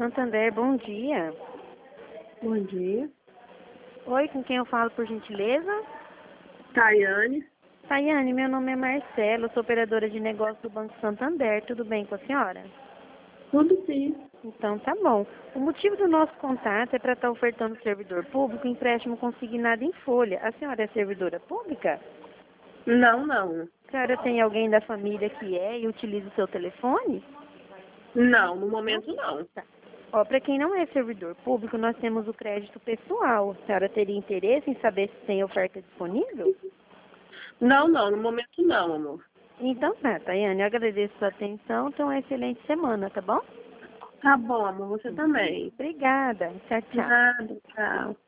Santander, bom dia. Bom dia. Oi, com quem eu falo, por gentileza? Tayane. Tayane, meu nome é Marcelo, sou operadora de negócios do Banco Santander. Tudo bem com a senhora? Tudo sim. Então tá bom. O motivo do nosso contato é para estar ofertando ao servidor público empréstimo consignado em folha. A senhora é servidora pública? Não. A senhora tem alguém da família que é e utiliza o seu telefone? Não, no momento não. Tá. Ó, para quem não é servidor público, nós temos o crédito pessoal. A senhora teria interesse em saber se tem oferta disponível? Não, no momento não, amor. Então tá, Tayane, eu agradeço a sua atenção. Então, uma excelente semana, tá bom? Tá bom, amor, você também. Obrigada. Tchau, tchau. Nada, tchau.